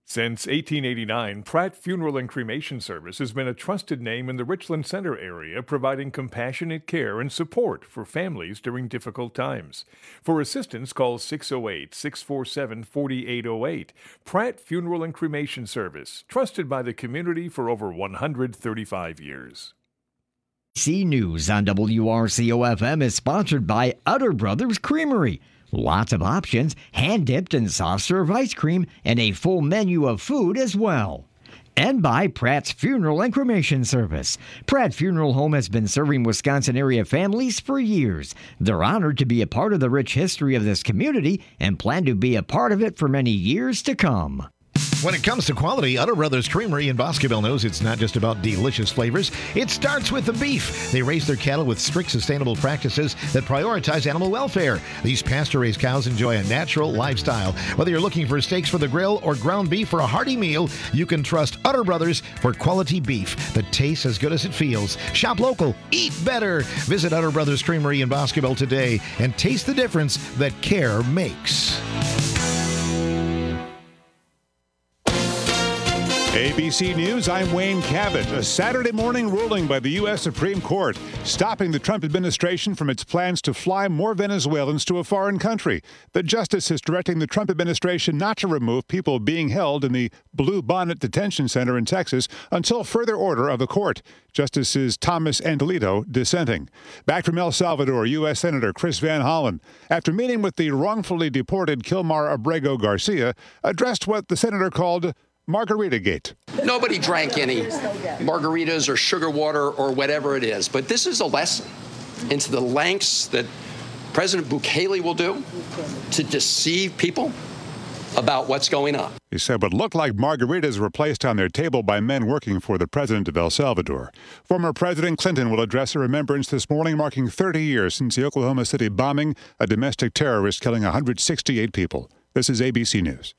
Since 1889, Pratt Funeral and Cremation Service has been a trusted name in the Richland Center area, providing compassionate care and support for families during difficult times. For assistance, call 608-647-4808. Pratt Funeral and Cremation Service, trusted by the community for over 135 years. ABC News on WRCO-FM is sponsored by Utter Brothers Creamery. Lots of options, hand-dipped and soft-serve ice cream, and a full menu of food as well. And by Pratt's Funeral and Cremation Service. Pratt Funeral Home has been serving Wisconsin-area families for years. They're honored to be a part of the rich history of this community and plan to be a part of it for many years to come. When it comes to quality, Utter Brothers Creamery in Boscoville knows it's not just about delicious flavors. It starts with the beef. They raise their cattle with strict sustainable practices that prioritize animal welfare. These pasture-raised cows enjoy a natural lifestyle. Whether you're looking for steaks for the grill or ground beef for a hearty meal, you can trust Utter Brothers for quality beef that tastes as good as it feels. Shop local. Eat better. Visit Utter Brothers Creamery in Boscoville today and taste the difference that care makes. ABC News, I'm Wayne Cabot. A Saturday morning ruling by the U.S. Supreme Court stopping the Trump administration from its plans to fly more Venezuelans to a foreign country. The justice is directing the Trump administration not to remove people being held in the Blue Bonnet Detention Center in Texas until further order of the court. Justices Thomas and Alito dissenting. Back from El Salvador, U.S. Senator Chris Van Hollen, after meeting with the wrongfully deported Kilmar Abrego Garcia, addressed what the senator called Margarita-gate. Nobody drank any margaritas or sugar water or whatever it is, but this is a lesson into the lengths that President Bukele will do to deceive people about what's going on. He said what looked like margaritas were placed on their table by men working for the president of El Salvador. Former President Clinton will address a remembrance this morning marking 30 years since the Oklahoma City bombing, a domestic terrorist killing 168 people. This is ABC News.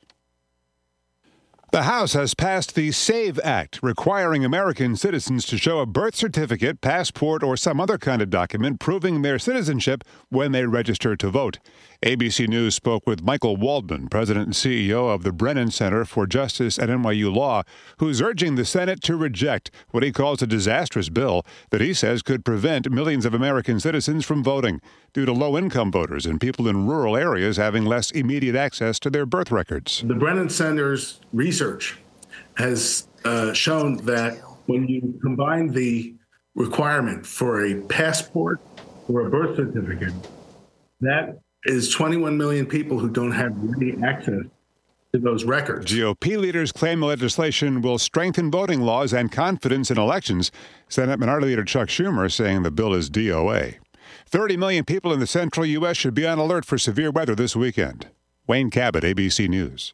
The House has passed the SAVE Act, requiring American citizens to show a birth certificate, passport, or some other kind of document proving their citizenship when they register to vote. ABC News spoke with Michael Waldman, president and CEO of the Brennan Center for Justice at NYU Law, who's urging the Senate to reject what he calls a disastrous bill that he says could prevent millions of American citizens from voting due to low-income voters and people in rural areas having less immediate access to their birth records. The Brennan Center's research has shown that when you combine the requirement for a passport or a birth certificate, that is 21 million people who don't have ready access to those records. GOP leaders claim the legislation will strengthen voting laws and confidence in elections. Senate Minority Leader Chuck Schumer saying the bill is DOA. 30 million people in the central U.S. should be on alert for severe weather this weekend. Wayne Cabot, ABC News.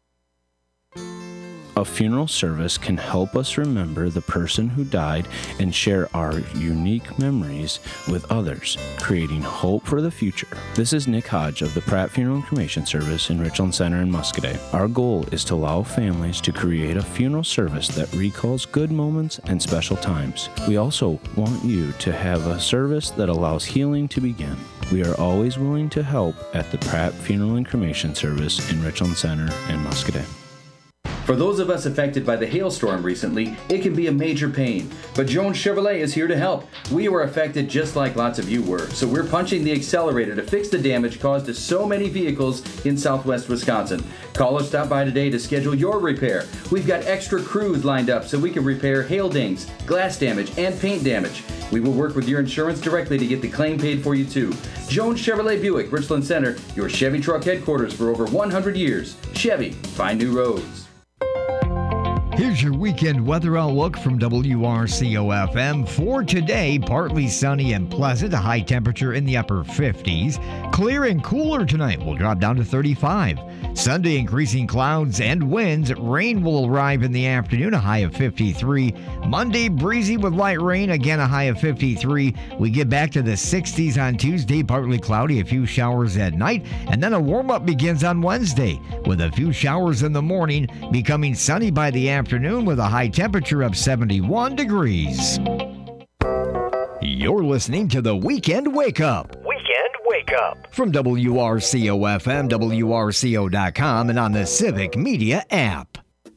A funeral service can help us remember the person who died and share our unique memories with others, creating hope for the future. This is Nick Hodge of the Pratt Funeral and Cremation Service in Richland Center in Muscoda. Our goal is to allow families to create a funeral service that recalls good moments and special times. We also want you to have a service that allows healing to begin. We are always willing to help at the Pratt Funeral and Cremation Service in Richland Center and Muscoda. For those of us affected by the hailstorm recently, it can be a major pain, but Jones Chevrolet is here to help. We were affected just like lots of you were, so we're punching the accelerator to fix the damage caused to so many vehicles in southwest Wisconsin. Call or stop by today to schedule your repair. We've got extra crews lined up so we can repair hail dings, glass damage, and paint damage. We will work with your insurance directly to get the claim paid for you too. Jones Chevrolet Buick, Richland Center, your Chevy truck headquarters for over 100 years. Chevy, find new roads. Here's your weekend weather outlook from WRCO-FM. For today, partly sunny and pleasant, a high temperature in the upper 50s. Clear and cooler tonight, will drop down to 35. Sunday, increasing clouds and winds. Rain will arrive in the afternoon, a high of 53. Monday, breezy with light rain, again a high of 53. We get back to the 60s on Tuesday, partly cloudy, a few showers at night. And then a warm-up begins on Wednesday, with a few showers in the morning, becoming sunny by the afternoon with a high temperature of 71 degrees. You're listening to the Weekend Wake Up. Weekend Wake Up. From WRCO-FM, WRCO.com, and on the Civic Media app.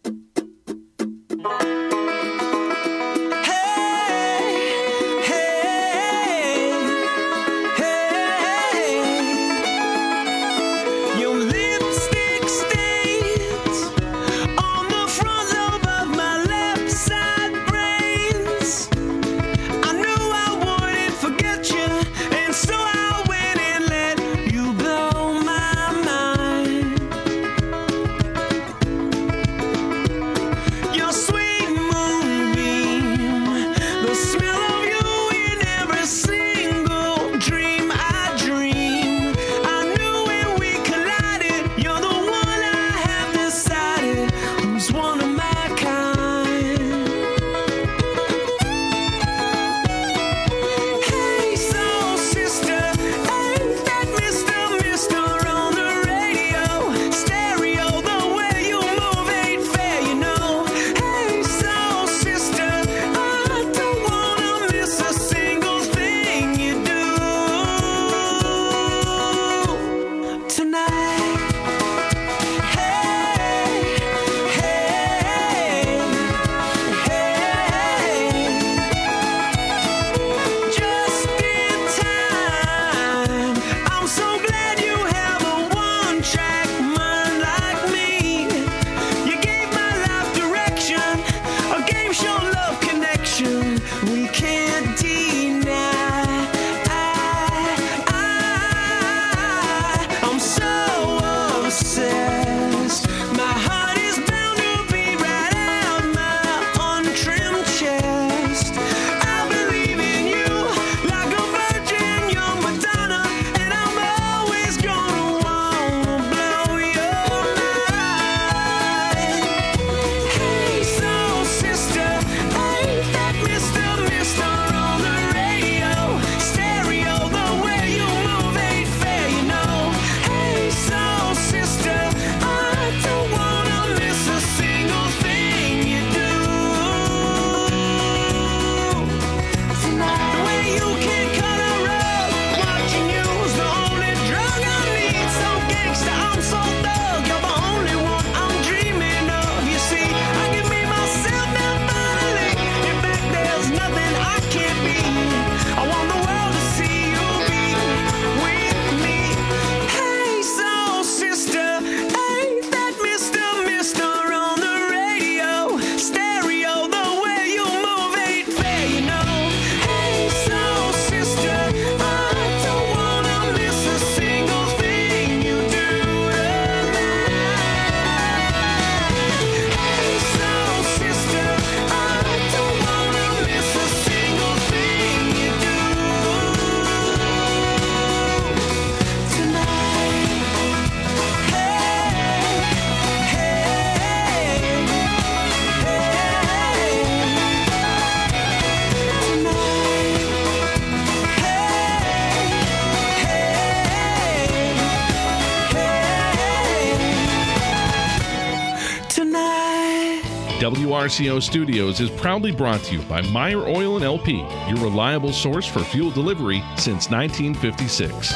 WRCO Studios is proudly brought to you by Meyer Oil and LP, your reliable source for fuel delivery since 1956.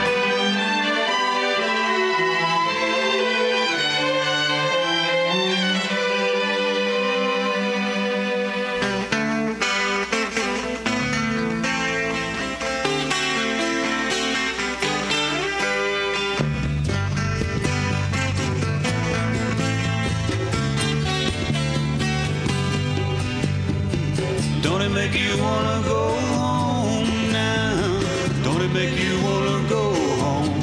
Don't it make you wanna go home now? Don't it make you wanna go home?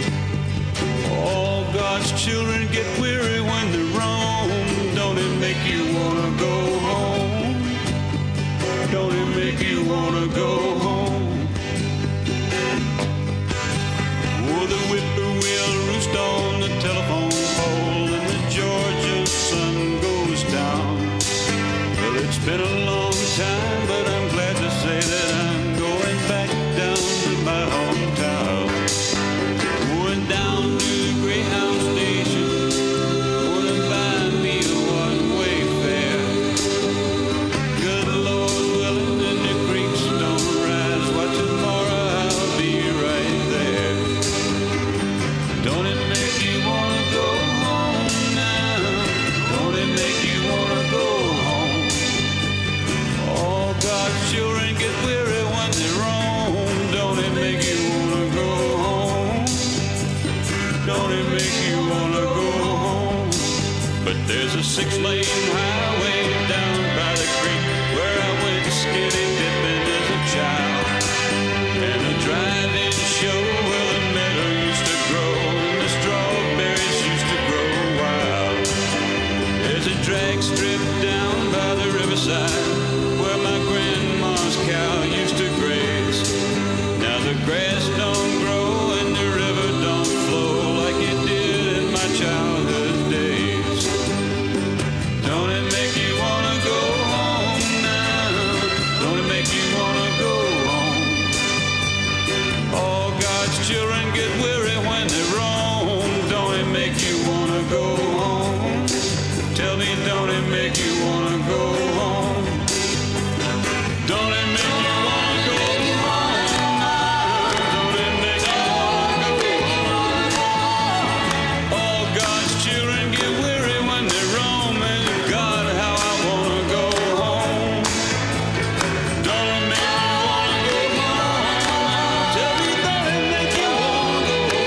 All God's children get weary when they roam. Don't it make you wanna go home? Don't it make you wanna go home? Oh, the whippoorwill roost on the telephone pole and the Georgia sun goes down. Well, it's been a long time, but I'm glad to say that I'm going back down to my hometown. Going down to the Greyhound station, gonna buy me a one-way fare. Good Lord willing, and the creeks don't rise. Why, tomorrow I'll be right there. Don't it make you wanna go home now? Don't it make you wanna go home? All God's children get weary when they roam. Don't it make you wanna go home? Don't it make you wanna go home? But there's a 6-lane highway down by the creek where I went skinny dipping as a child. And a drive-in show where the meadow used to grow and the strawberries used to grow wild. There's a drag strip down by the riverside where my grandma's cow used to graze. Now the grass don't grow and the river don't flow like it did in my childhood days. Don't it make you wanna go home now? Don't it make you wanna go home? All God's children get weary when they roam. Don't it make you wanna go home? Tell me, don't it make you wanna go home? Don't it make you wanna go home? Don't it make you wanna go home? All God's children get weary when they roam, and God, how I wanna go home. Don't it make you wanna go home? Tell me, don't it make you wanna go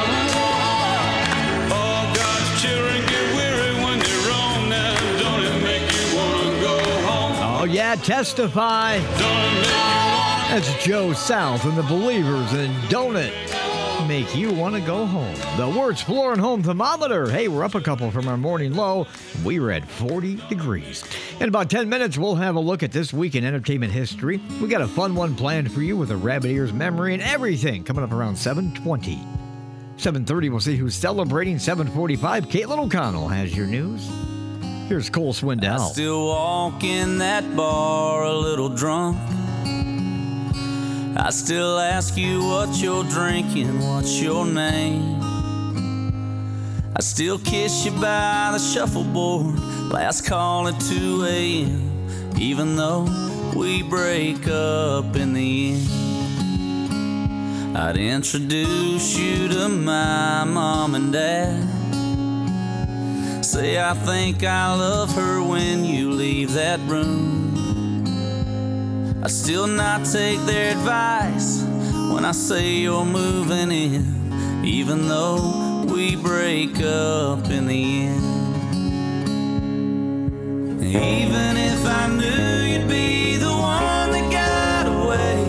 home? All God's children get weary when they roam. Now, don't it make you wanna go home? Oh, yeah, testify. Don't it make you wanna? That's Joe South and the Believers, and don't it make you want to go home? The Wertz Floor and Home Thermometer. Hey, we're up a couple from our morning low. We were at 40 degrees. In about 10 minutes, we'll have a look at this week in entertainment history. We got a fun one planned for you with a Rabbit Ears memory and everything coming up around 7:20. 7:30, we'll see who's celebrating. 7:45, Caitlin O'Connell has your news. Here's Cole Swindell. I still walk in that bar a little drunk. I still ask you what you're drinking, what's your name. I still kiss you by the shuffleboard, last call at 2 a.m., even though we break up in the end. I'd introduce you to my mom and dad, say I think I love her when you leave that room. I still not take their advice when I say you're moving in, even though we break up in the end. Even if I knew you'd be the one that got away,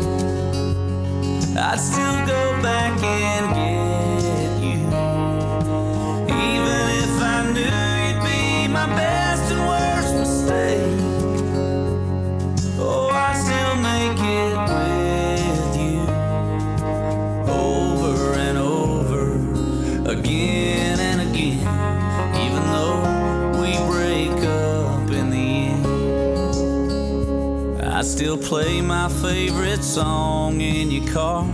I'd still go back and get you. Even if I knew you'd be my best and worst mistake, oh, I still make it with you, over and over, again and again, even though we break up in the end. I still play my favorite song in your car,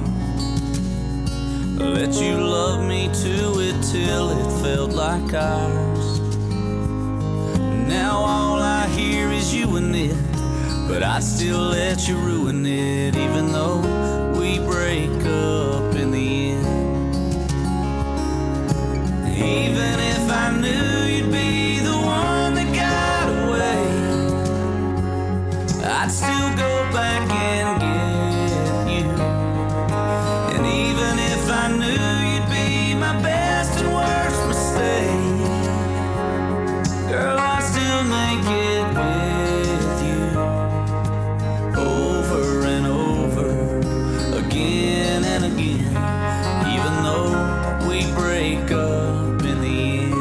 let you love me to it till it felt like ours. Now I'd still let you ruin it, even though we break up in the end. Even if I knew you'd be the one that got away, I'd still go back and get you. And even if I knew you'd be my best and worst mistake, girl, I'd still make it with you. Over and over, again and again, even though we break up in the end.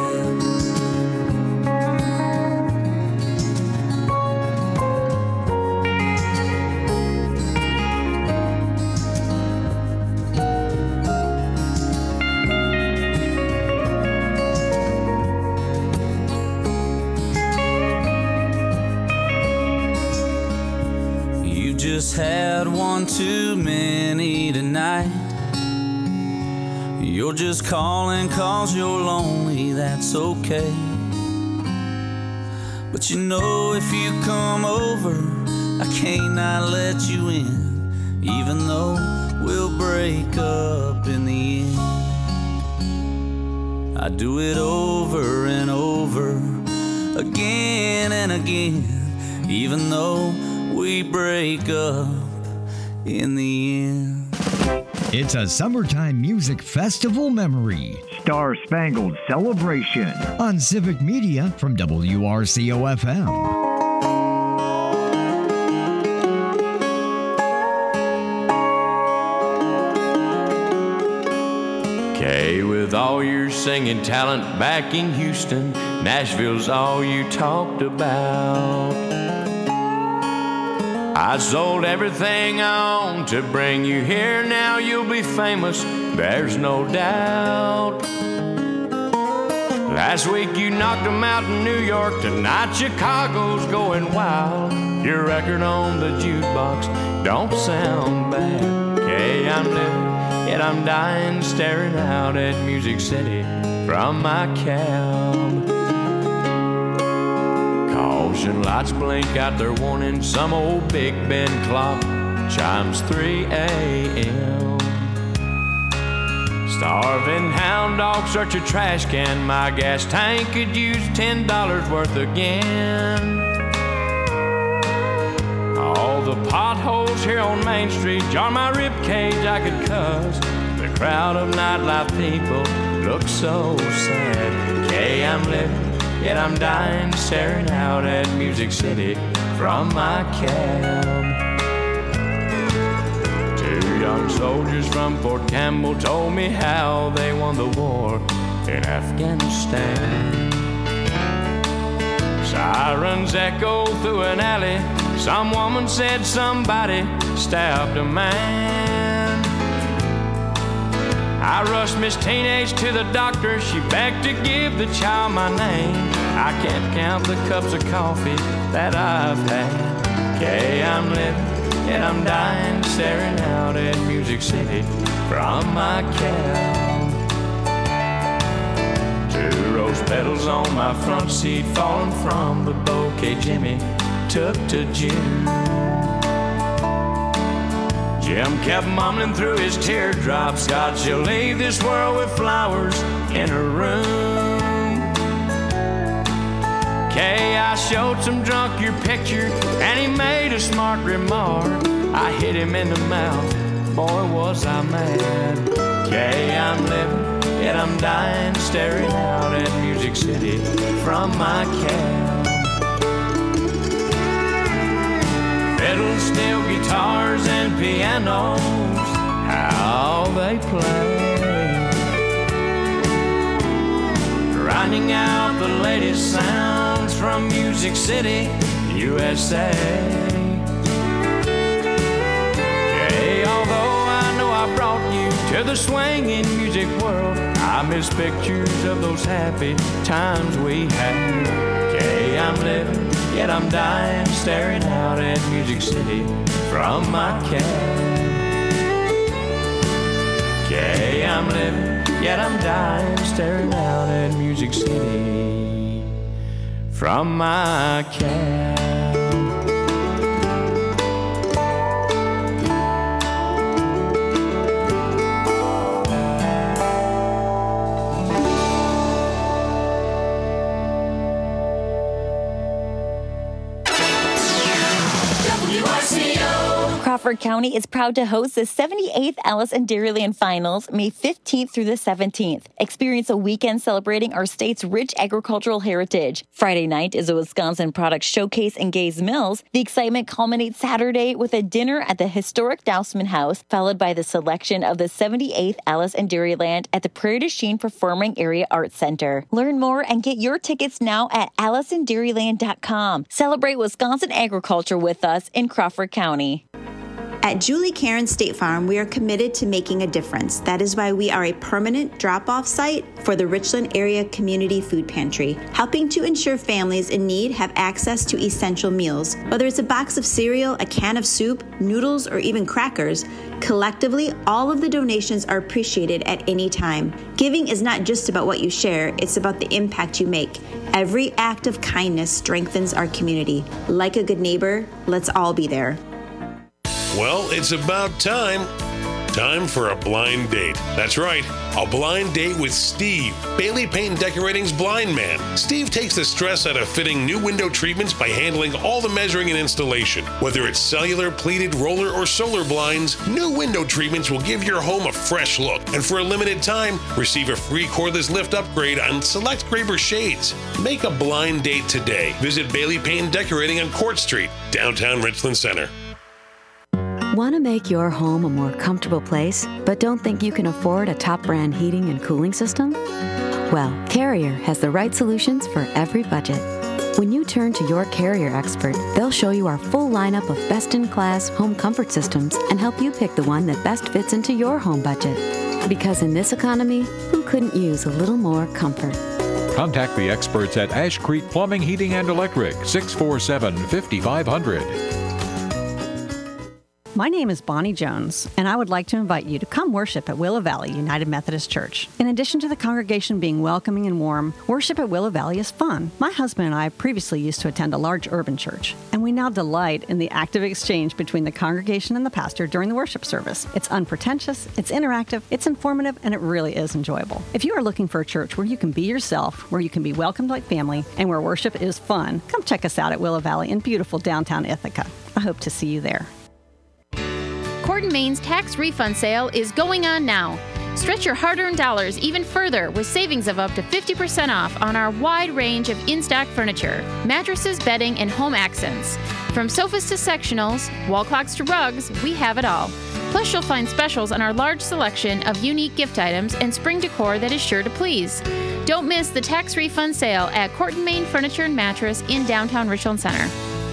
You just had one too many tonight. You're just calling 'cause you're lonely, that's okay. But you know if you come over, I can't not let you in, even though we'll break up in the end. I do it over and over, again and again, even though we break up in the end. It's a summertime music festival memory. Star Spangled Celebration on Civic Media from WRCO-FM. Okay, with all your singing talent back in Houston, Nashville's all you talked about. I sold everything I own to bring you here. Now you'll be famous, there's no doubt. Last week you knocked them out in New York. Tonight Chicago's going wild. Your record on the jukebox don't sound bad. Okay, I'm living, yet I'm dying, staring out at Music City from my cab. Caution lights blink out their warning. Some old Big Ben clock chimes 3 a.m. Starving hound dog search a trash can. My gas tank could use $10 worth again. All the potholes here on Main Street jar my ribcage, I could cuss. The crowd of nightlife people look so sad. Okay, I'm living, yet I'm dying, staring out at Music City from my cab. Two young soldiers from Fort Campbell told me how they won the war in Afghanistan. Sirens echo through an alley. Some woman said somebody stabbed a man. I rushed Miss Teenage to the doctor. She begged to give the child my name. I can't count the cups of coffee that I've had. Okay, I'm living, yet I'm dying, staring out at Music City from my cab. Two rose petals on my front seat, falling from the bouquet Jimmy took to June. Jim kept mumbling through his teardrops, God, she'll leave this world with flowers in her room. Okay, I showed some drunk your picture, and he made a smart remark. I hit him in the mouth, boy was I mad. Okay, I'm living, yet I'm dying, staring out at Music City from my cab. Fiddles, steel guitars, and pianos, how they play. Grinding out the latest sounds from Music City, USA. Okay, although I know I brought you to the swinging music world, I miss pictures of those happy times we had. Okay, I'm living, yet I'm dying, staring out at Music City from my cab. Okay, I'm living, yet I'm dying, staring out at Music City from my cab. WRCO. Crawford County is proud to host the 78th Alice in Dairyland Finals, May 15th through the 17th. Experience a weekend celebrating our state's rich agricultural heritage. Friday night is a Wisconsin product showcase in Gays Mills. The excitement culminates Saturday with a dinner at the historic Dousman House, followed by the selection of the 78th Alice in Dairyland at the Prairie du Chien Performing Area Arts Center. Learn more and get your tickets now at AliceInDairyland.com. Celebrate Wisconsin agriculture with us in Crawford County. At Julie Karen State Farm, we are committed to making a difference. That is why we are a permanent drop-off site for the Richland Area Community Food Pantry, helping to ensure families in need have access to essential meals. Whether it's a box of cereal, a can of soup, noodles, or even crackers, collectively, all of the donations are appreciated at any time. Giving is not just about what you share, it's about the impact you make. Every act of kindness strengthens our community. Like a good neighbor, let's all be there. Well, it's about time. Time for a blind date. That's right, a blind date with Steve, Bailey Paint and Decorating's blind man. Steve takes the stress out of fitting new window treatments by handling all the measuring and installation. Whether it's cellular, pleated, roller, or solar blinds, new window treatments will give your home a fresh look. And for a limited time, receive a free cordless lift upgrade on select Graber shades. Make a blind date today. Visit Bailey Paint and Decorating on Court Street, downtown Richland Center. Want to make your home a more comfortable place, but don't think you can afford a top brand heating and cooling system? Well, Carrier has the right solutions for every budget. When you turn to your Carrier expert, they'll show you our full lineup of best-in-class home comfort systems and help you pick the one that best fits into your home budget. Because in this economy, who couldn't use a little more comfort? Contact the experts at Ash Creek Plumbing, Heating, and Electric, 647-5500. My name is Bonnie Jones, and I would like to invite you to come worship at Willow Valley United Methodist Church. In addition to the congregation being welcoming and warm, worship at Willow Valley is fun. My husband and I previously used to attend a large urban church, and we now delight in the active exchange between the congregation and the pastor during the worship service. It's unpretentious, it's interactive, it's informative, and it really is enjoyable. If you are looking for a church where you can be yourself, where you can be welcomed like family, and where worship is fun, come check us out at Willow Valley in beautiful downtown Ithaca. I hope to see you there. Court & Main's tax refund sale is going on now. Stretch your hard-earned dollars even further with savings of up to 50% off on our wide range of in-stock furniture, mattresses, bedding, and home accents. From sofas to sectionals, wall clocks to rugs, we have it all. Plus, you'll find specials on our large selection of unique gift items and spring decor that is sure to please. Don't miss the tax refund sale at Court & Main Furniture and Mattress in downtown Richland Center.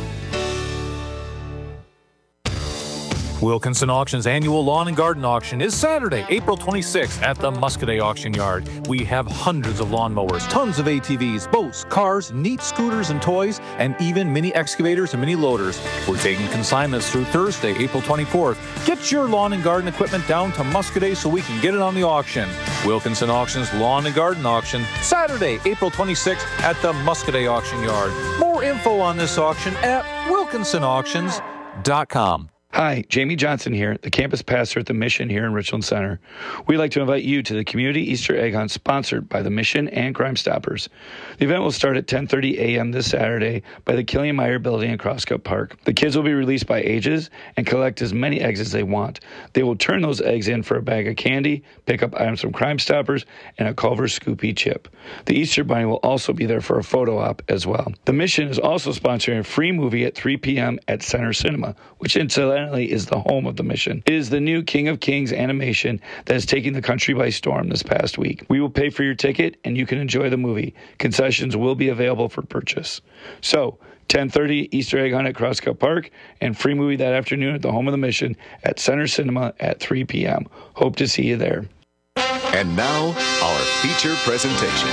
Wilkinson Auction's annual lawn and garden auction is Saturday, April 26th at the Muscoda Auction Yard. We have hundreds of lawnmowers, tons of ATVs, boats, cars, neat scooters and toys, and even mini excavators and mini loaders. We're taking consignments through Thursday, April 24th. Get your lawn and garden equipment down to Muscoda so we can get it on the auction. Wilkinson Auction's lawn and garden auction, Saturday, April 26th at the Muscoda Auction Yard. More info on this auction at wilkinsonauctions.com. Hi, Jamie Johnson here, the campus pastor at the Mission here in Richland Center. We'd like to invite you to the Community Easter Egg Hunt sponsored by the Mission and Crime Stoppers. The event will start at 10:30 a.m. this Saturday by the Killian Meyer Building in Crosscut Park. The kids will be released by ages and collect as many eggs as they want. They will turn those eggs in for a bag of candy, pick up items from Crime Stoppers, and a Culver Scoopy chip. The Easter Bunny will also be there for a photo op as well. The Mission is also sponsoring a free movie at 3 p.m. at Center Cinema, which incidentally is the home of the Mission. It is the new King of Kings animation that is taking the country by storm this past week. We will pay for your ticket and you can enjoy the movie. Concessions will be available for purchase. So, 10:30 Easter Egg Hunt at Crosscut Park and free movie that afternoon at the home of the Mission at Center Cinema at 3 p.m. Hope to see you there. And now, our feature presentation.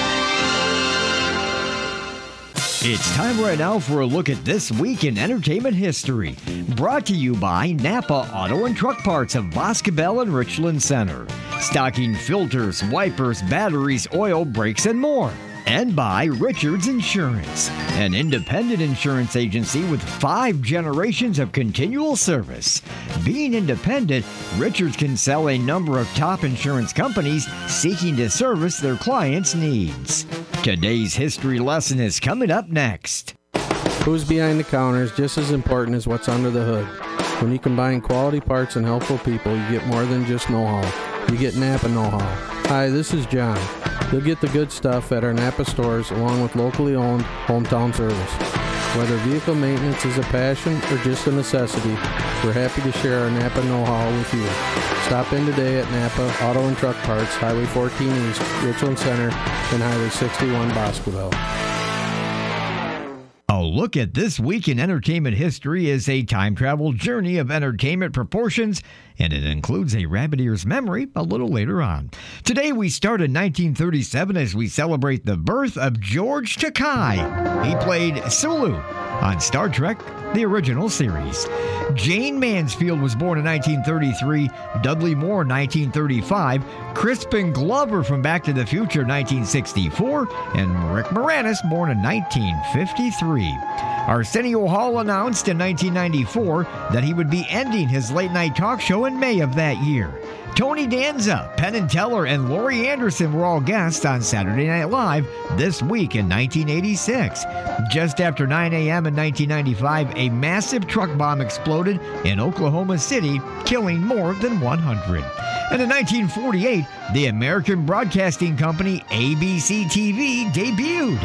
It's time right now for a look at This Week in Entertainment History. Brought to you by Napa Auto and Truck Parts of Boscobel and Richland Center. Stocking filters, wipers, batteries, oil, brakes, and more. And by Richards Insurance, an independent insurance agency with 5 generations of continual service. Being independent, Richards can sell a number of top insurance companies seeking to service their clients' needs. Today's history lesson is coming up next. Who's behind the counter is just as important as what's under the hood. When you combine quality parts and helpful people, you get more than just know-how. You get Napa know-how. Hi, this is John. You'll get the good stuff at our Napa stores along with locally owned hometown service. Whether vehicle maintenance is a passion or just a necessity, we're happy to share our Napa know-how with you. Stop in today at Napa Auto and Truck Parts, Highway 14 East, Richland Center, and Highway 61, Boscoville. A look at this week in entertainment history is a time travel journey of entertainment proportions, and it includes a rabbit ear's memory a little later on. Today we start in 1937 as we celebrate the birth of George Takei. He played Sulu on Star Trek, the original series. Jane Mansfield was born in 1933, Dudley Moore in 1935, Crispin Glover from Back to the Future 1964, and Rick Moranis born in 1953. Arsenio Hall announced in 1994 that he would be ending his late-night talk show in May of that year. Tony Danza, Penn and Teller, and Laurie Anderson were all guests on Saturday Night Live this week in 1986. Just after 9 a.m. in 1995, a massive truck bomb exploded in Oklahoma City, killing more than 100. And in 1948, the American Broadcasting Company ABC TV debuted.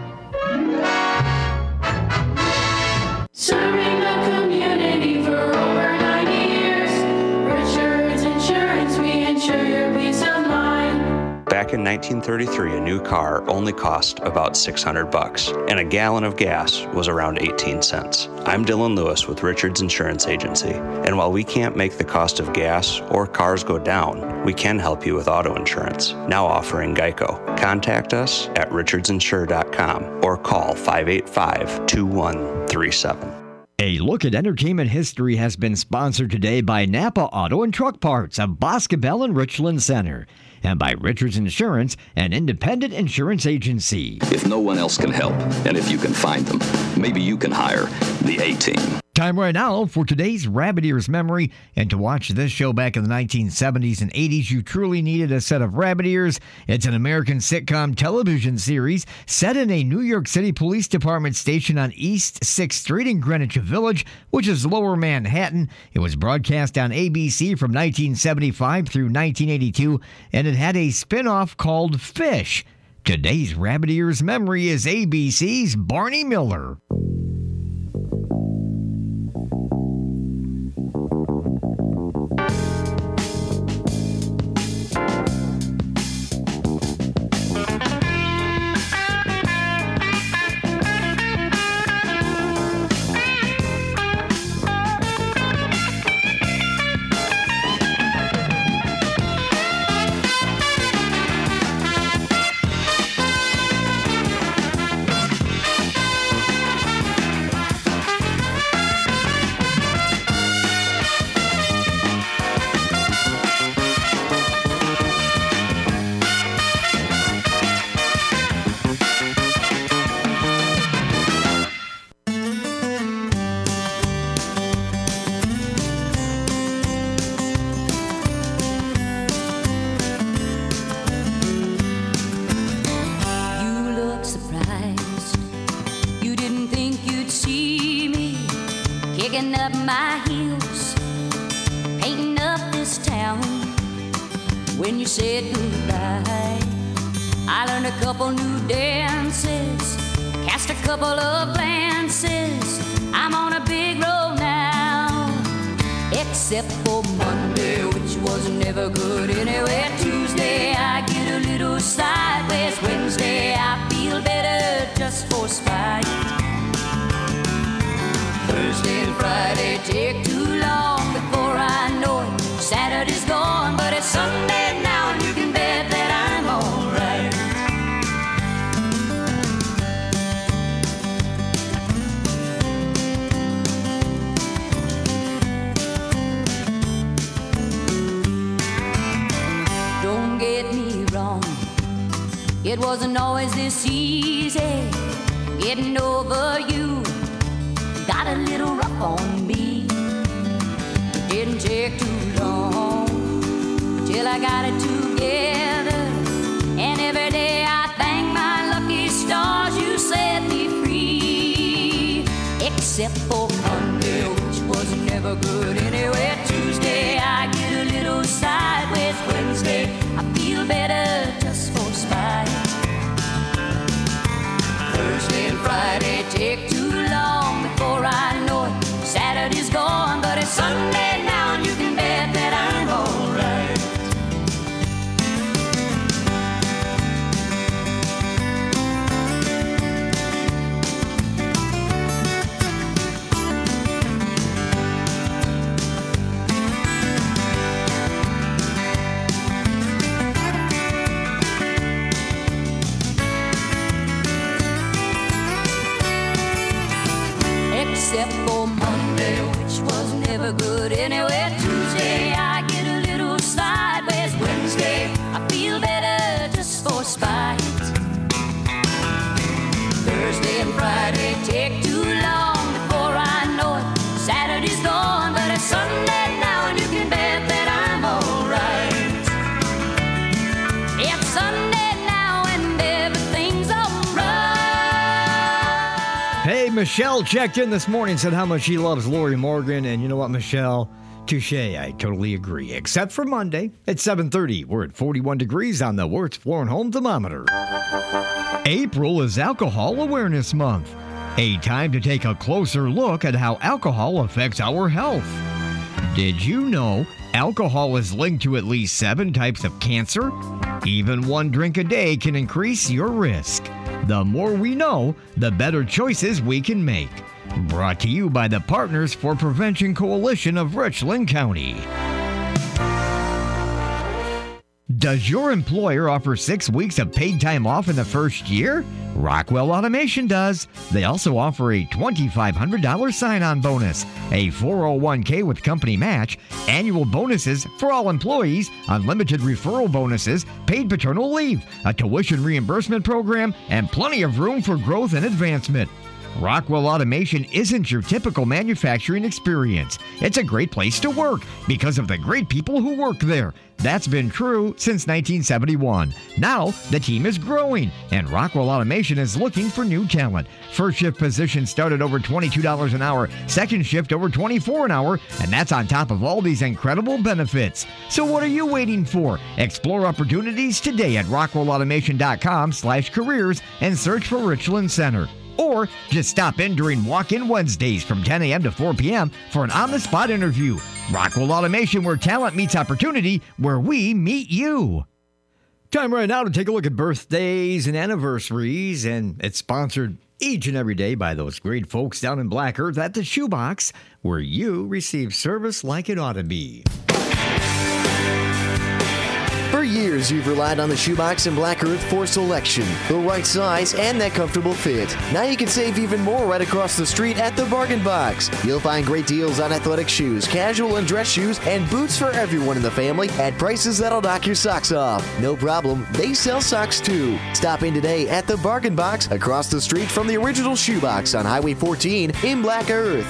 Serving the community for over 90 years. Richards Insurance, we insure your peace of mind. Back in 1933, a new car only cost about $600, and a gallon of gas was around 18 cents. I'm Dylan Lewis with Richards Insurance Agency, and while we can't make the cost of gas or cars go down, we can help you with auto insurance, now offering Geico. Contact us at richardsinsure.com or call 585-2137. A look at entertainment history has been sponsored today by Napa Auto and Truck Parts of Boscoville and Richland Center, and by Richards Insurance, an independent insurance agency. If no one else can help, and if you can find them, maybe you can hire the A-Team. Time right now for today's Rabbit Ears memory. And to watch this show back in the 1970s and 80s, you truly needed a set of rabbit ears. It's an American sitcom television series set in a New York City Police Department station on East 6th Street in Greenwich Village, which is Lower Manhattan. It was broadcast on ABC from 1975 through 1982, and it had a spin-off called Fish. Today's Rabbit Ears memory is ABC's Barney Miller. Kicking up my heels, painting up this town. When you said goodbye, I learned a couple new dances, cast a couple of glances. I'm on a big road now, except for Monday, which was never good anyway. Tuesday, I get a little sideways. Wednesday, I feel better just for spite. Thursday and Friday take too long before I know it. Saturday's gone, but it's Sunday now, and you can bet that I'm alright. Don't get me wrong, it wasn't always this easy getting over you. Got a little rough on me. It didn't take too long till I got it together. And every day I thank my lucky stars you set me free. except for Monday, which was never good anyway. Tuesday, I get a little sideways. Wednesday, I feel better just for spite. Thursday and Friday take too long before I know it. Saturday's gone, but it's Sunday now, and you can bet that I'm alright. Except for Monday, which was never good anyway. Tuesday, I get a little sideways. Wednesday, I feel better just for spite. Thursday and Friday take too long before I know it. Saturday's gone, but it's Sunday now, and you can bet that I'm alright. It's Sunday now, and everything's alright. Hey, Michelle checked in this morning, said how much she loves Lori Morgan. And you know what, Michelle? Touche, I totally agree. Except for Monday at 7:30. We're at 41 degrees on the Wirtz Floor and Home thermometer. April is Alcohol Awareness Month, a time to take a closer look at how alcohol affects our health. Did you know alcohol is linked to at least 7 types of cancer? Even 1 drink a day can increase your risk. The more we know, the better choices we can make. Brought to you by the Partners for Prevention Coalition of Richland County. Does your employer offer 6 weeks of paid time off in the first year? Rockwell Automation does. They also offer a $2,500 sign-on bonus, a 401k with company match, annual bonuses for all employees, unlimited referral bonuses, paid paternal leave, a tuition reimbursement program, and plenty of room for growth and advancement. Rockwell Automation isn't your typical manufacturing experience. It's a great place to work because of the great people who work there. That's been true since 1971. Now, the team is growing, and Rockwell Automation is looking for new talent. First shift positions start at over $22 an hour, second shift over $24 an hour, and that's on top of all these incredible benefits. So what are you waiting for? Explore opportunities today at rockwellautomation.com/careers and search for Richland Center. Or just stop in during walk-in Wednesdays from 10 a.m. to 4 p.m. for an on-the-spot interview. Rockwell Automation, where talent meets opportunity, where we meet you. Time right now to take a look at birthdays and anniversaries, and it's sponsored each and every day by those great folks down in Black Earth at the Shoebox, where you receive service like it ought to be. For years, you've relied on the Shoebox and Black Earth for selection, the right size, and that comfortable fit. Now you can save even more right across the street at the Bargain Box. You'll find great deals on athletic shoes, casual and dress shoes, and boots for everyone in the family at prices that'll knock your socks off. No problem, they sell socks too. Stop in today at the Bargain Box across the street from the original Shoebox on Highway 14 in Black Earth.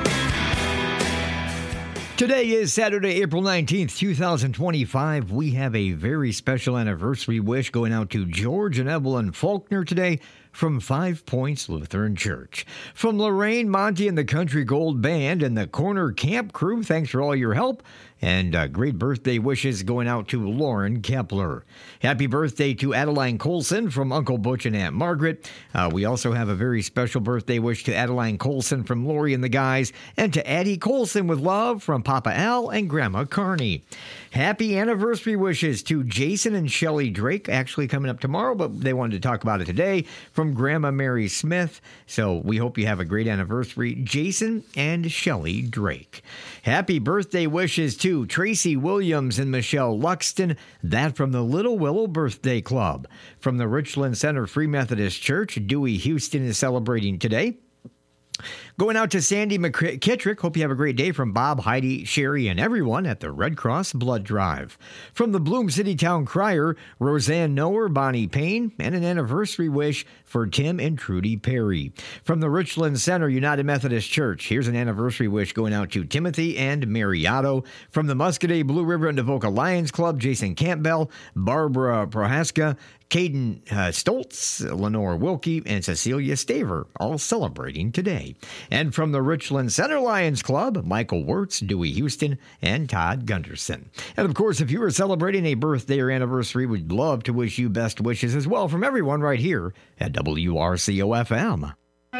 Today is Saturday, April 19th, 2025. We have a very special anniversary wish going out to George and Evelyn Faulkner today from 5 Points Lutheran Church. From Lorraine, Monty, and the Country Gold Band and the Corner Camp crew, thanks for all your help. And great birthday wishes going out to Lauren Kepler. Happy birthday to Adeline Colson from Uncle Butch and Aunt Margaret. We also have a very special birthday wish to Adeline Colson from Lori and the guys, and to Addie Colson with love from Papa Al and Grandma Carney. Happy anniversary wishes to Jason and Shelley Drake, actually coming up tomorrow, but they wanted to talk about it today, from Grandma Mary Smith. So we hope you have a great anniversary, Jason and Shelley Drake. Happy birthday wishes to Tracy Williams and Michelle Luxton, that from the Little Willow Birthday Club. From the Richland Center Free Methodist Church, Dewey Houston is celebrating today. Going out to Sandy McKittrick. Hope you have a great day from Bob, Heidi, Sherry, and everyone at the Red Cross Blood Drive. From the Bloom City Town Crier, Roseanne Knower, Bonnie Payne, and an anniversary wish for Tim and Trudy Perry. From the Richland Center United Methodist Church, here's an anniversary wish going out to Timothy and Mary Otto. From the Muscadet Blue River and Avoca Lions Club, Jason Campbell, Barbara Prohaska, Caden Stoltz, Lenore Wilkie, and Cecilia Staver all celebrating today. And from the Richland Center Lions Club, Michael Wirtz, Dewey Houston, and Todd Gunderson. And of course, if you are celebrating a birthday or anniversary, we'd love to wish you best wishes as well from everyone right here at WRCO-FM.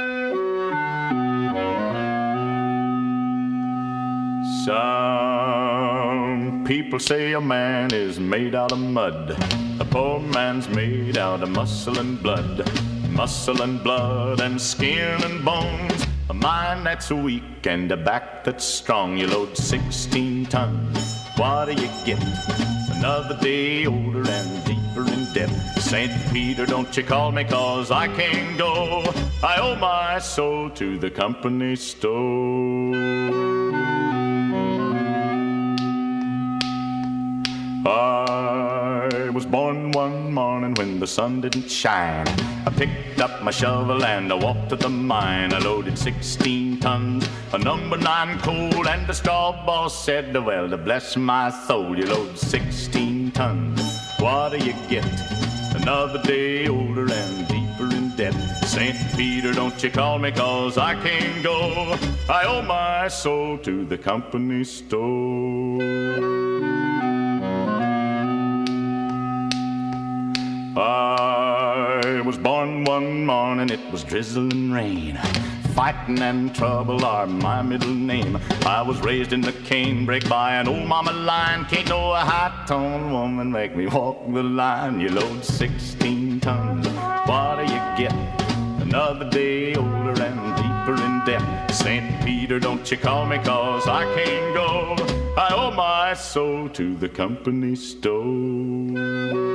Some people say a man is made out of mud. A poor man's made out of muscle and blood. Muscle and blood and skin and bones. A mind that's weak and a back that's strong. You load 16 tons. What do you get? Another day older and deeper in debt. St. Peter, don't you call me, 'cause I can't go. I owe my soul to the company store. I was born one morning when the sun didn't shine. I picked up my shovel and I walked to the mine. I loaded 16 tons, a number 9 coal, and the straw boss said, well, to bless my soul, you load 16 tons. What do you get? Another day older and deeper in debt. St. Peter, don't you call me, 'cause I can't go. I owe my soul to the company store. I was born one morning, it was drizzling rain. Fighting and trouble are my middle name. I was raised in the canebrake by an old mama line. Can't no high-toned woman make me walk the line. You load 16 tons, what do you get? Another day older and deeper in debt. St. Peter, don't you call me, 'cause I can't go. I owe my soul to the company store.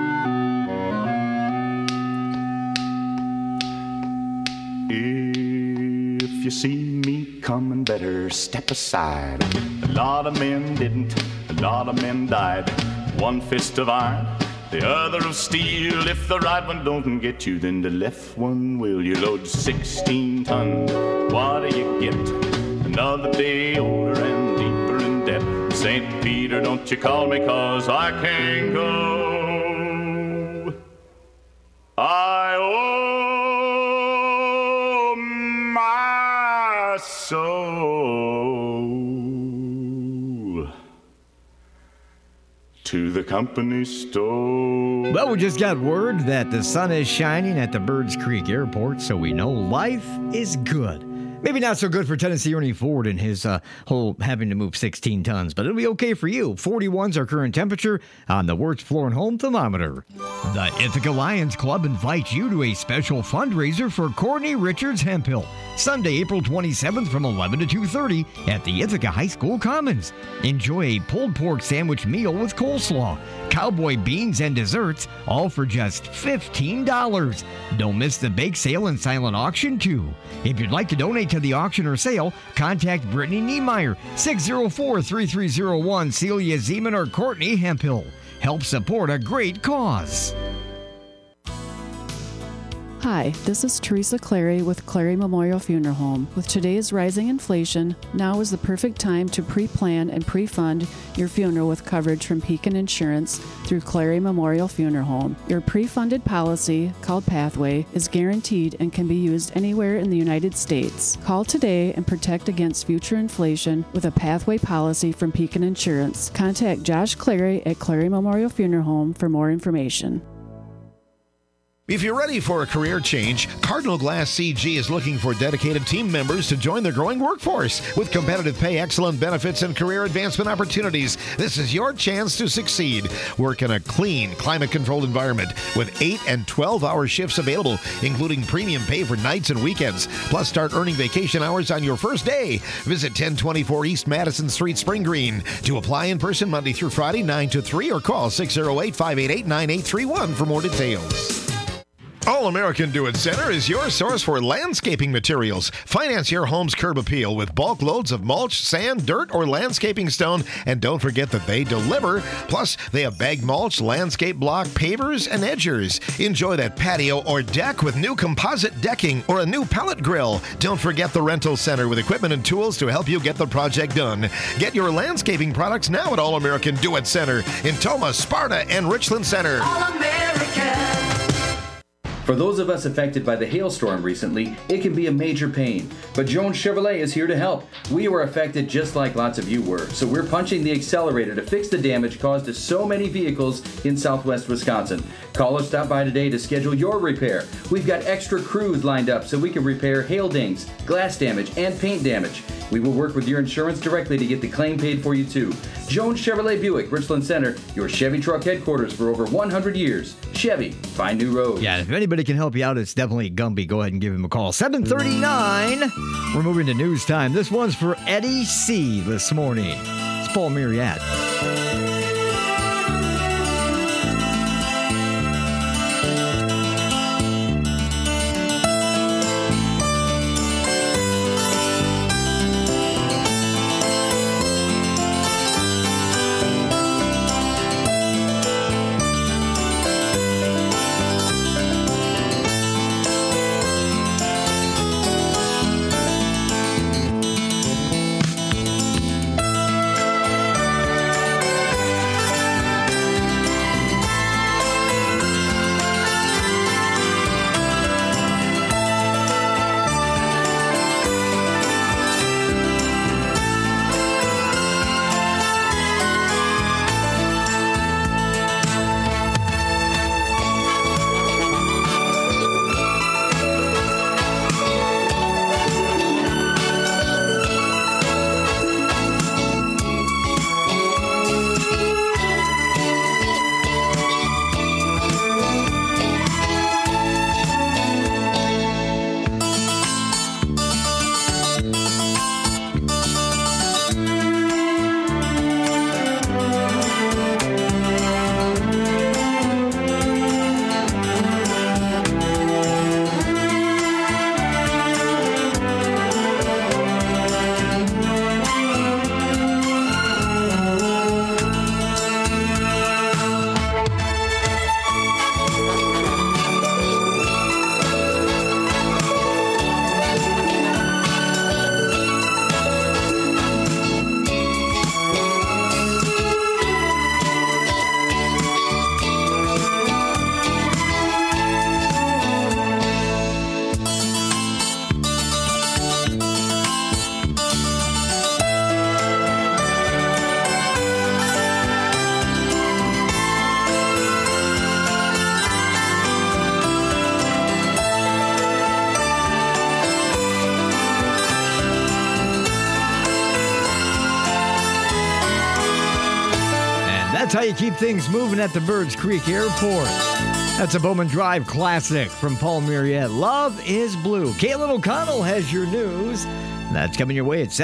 If you see me coming, better step aside. A lot of men didn't, a lot of men died. One fist of iron, the other of steel. If the right one don't get you, then the left one will. You load 16 tons, what do you get? Another day older and deeper in debt. St. Peter, don't you call me, 'cause I can't go. I owe my soul to the company store. Well, we just got word that the sun is shining at the Birds Creek Airport, so we know life is good. Maybe not so good for Tennessee Ernie Ford and his whole having to move 16 tons, but it'll be okay for you. 41's our current temperature on the Wirtz Floor and Home thermometer. The Ithaca Lions Club invites you to a special fundraiser for Courtney Richards Hemphill, Sunday, April 27th from 11 to 2:30 at the Ithaca High School Commons. Enjoy a pulled pork sandwich meal with coleslaw, cowboy beans, and desserts, all for just $15. Don't miss the bake sale and silent auction, too. If you'd like to donate to the auction or sale, contact Brittany Niemeyer, 604-3301, Celia Zeman, or Courtney Hemphill. Help support a great cause. Hi, this is Teresa Clary with Clary Memorial Funeral Home. With today's rising inflation, now is the perfect time to pre-plan and pre-fund your funeral with coverage from Pekin Insurance through Clary Memorial Funeral Home. Your pre-funded policy, called Pathway, is guaranteed and can be used anywhere in the United States. Call today and protect against future inflation with a Pathway policy from Pekin Insurance. Contact Josh Clary at Clary Memorial Funeral Home for more information. If you're ready for a career change, Cardinal Glass CG is looking for dedicated team members to join their growing workforce. With competitive pay, excellent benefits, and career advancement opportunities, this is your chance to succeed. Work in a clean, climate-controlled environment with 8 and 12-hour shifts available, including premium pay for nights and weekends. Plus, start earning vacation hours on your first day. Visit 1024 East Madison Street, Spring Green. To apply in person Monday through Friday, 9 to 3, or call 608-588-9831 for more details. All-American Do-It Center is your source for landscaping materials. Finance your home's curb appeal with bulk loads of mulch, sand, dirt, or landscaping stone. And don't forget that they deliver. Plus, they have bagged mulch, landscape block, pavers, and edgers. Enjoy that patio or deck with new composite decking or a new pellet grill. Don't forget the rental center with equipment and tools to help you get the project done. Get your landscaping products now at All-American Do-It Center in Tomah, Sparta, and Richland Center. All-American. For those of us affected by the hailstorm recently, it can be a major pain. But Jones Chevrolet is here to help. We were affected just like lots of you were, so we're punching the accelerator to fix the damage caused to so many vehicles in southwest Wisconsin. Call or stop by today to schedule your repair. We've got extra crews lined up so we can repair hail dings, glass damage, and paint damage. We will work with your insurance directly to get the claim paid for you too. Jones Chevrolet Buick, Richland Center, your Chevy truck headquarters for over 100 years. Chevy, find new roads. Yeah, if anybody can help you out, it's definitely Gumby. Go ahead and give him a call. 7:39. We're moving to news time. This one's for Eddie C. this morning. It's Paul Myriad. That's how you keep things moving at the Birds Creek Airport. That's a Bowman Drive classic from Paul Myriad. Love is Blue. Caitlin O'Connell has your news. That's coming your way at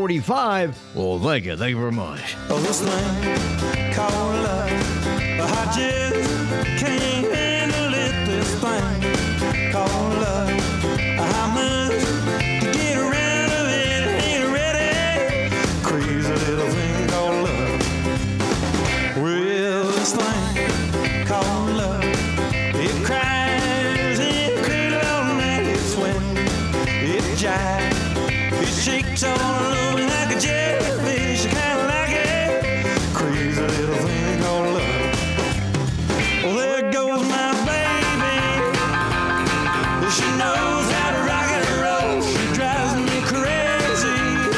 7:45. Well, thank you very much. Oh, this thing called love, I just can't handle it. This thing called love, I must get around of it. Ain't ready. Crazy little thing called love. Well, this thing called love, it cries and cradles all night. It swings, it jives, it shakes all over like a jellyfish. I kinda like it. Crazy little thing called love. Well, there goes my baby. She knows how to rock and roll. She drives me crazy.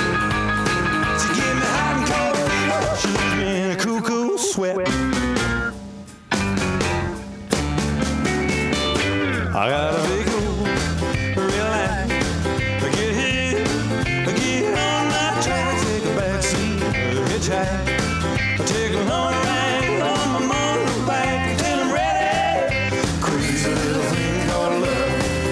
She gives me hot and cold fever. She leaves me in a cool sweat. I gotta be cool, relax, get hit, get on my track, take a back seat, hitchhike, take a long ride on my motorbike until I'm ready. Crazy little thing called love.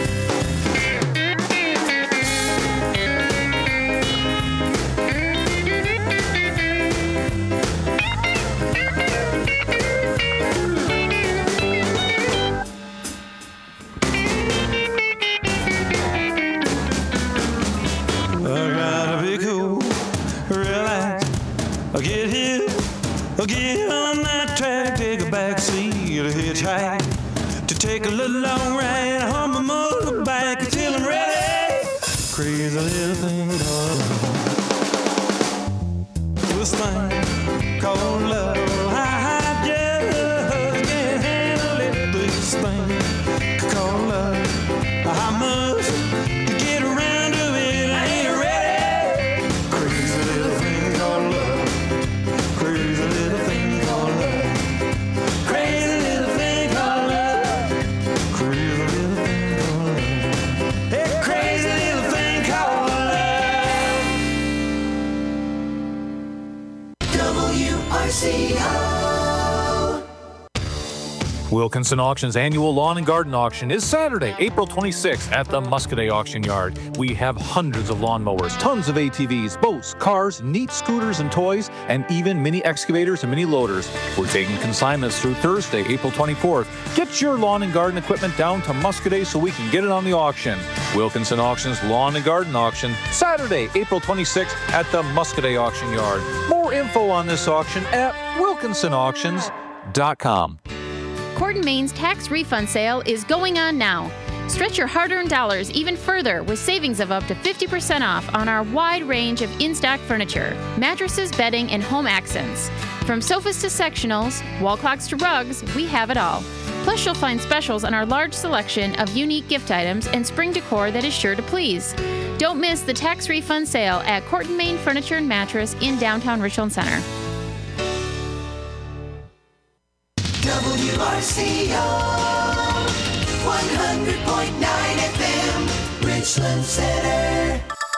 Get here, get on that track, take a back seat, a hitchhike, to take a little long ride on my motorbike until I'm ready. Crazy little thing called love. This thing called love, I just can't handle it. This thing called love. Wilkinson Auction's annual lawn and garden auction is Saturday, April 26th at the Muscoda Auction Yard. We have hundreds of lawnmowers, tons of ATVs, boats, cars, neat scooters and toys, and even mini excavators and mini loaders. We're taking consignments through Thursday, April 24th. Get your lawn and garden equipment down to Muscoda so we can get it on the auction. Wilkinson Auction's lawn and garden auction, Saturday, April 26th at the Muscoda Auction Yard. More info on this auction at wilkinsonauctions.com. Corden Maine's tax refund sale is going on now. Stretch your hard-earned dollars even further with savings of up to 50% off on our wide range of in-stock furniture, mattresses, bedding, and home accents. From sofas to sectionals, wall clocks to rugs, we have it all. Plus, you'll find specials on our large selection of unique gift items and spring decor that is sure to please. Don't miss the tax refund sale at Corden Maine Furniture and Mattress in downtown Richland Center. WRCO 100.9 FM, Richland Center.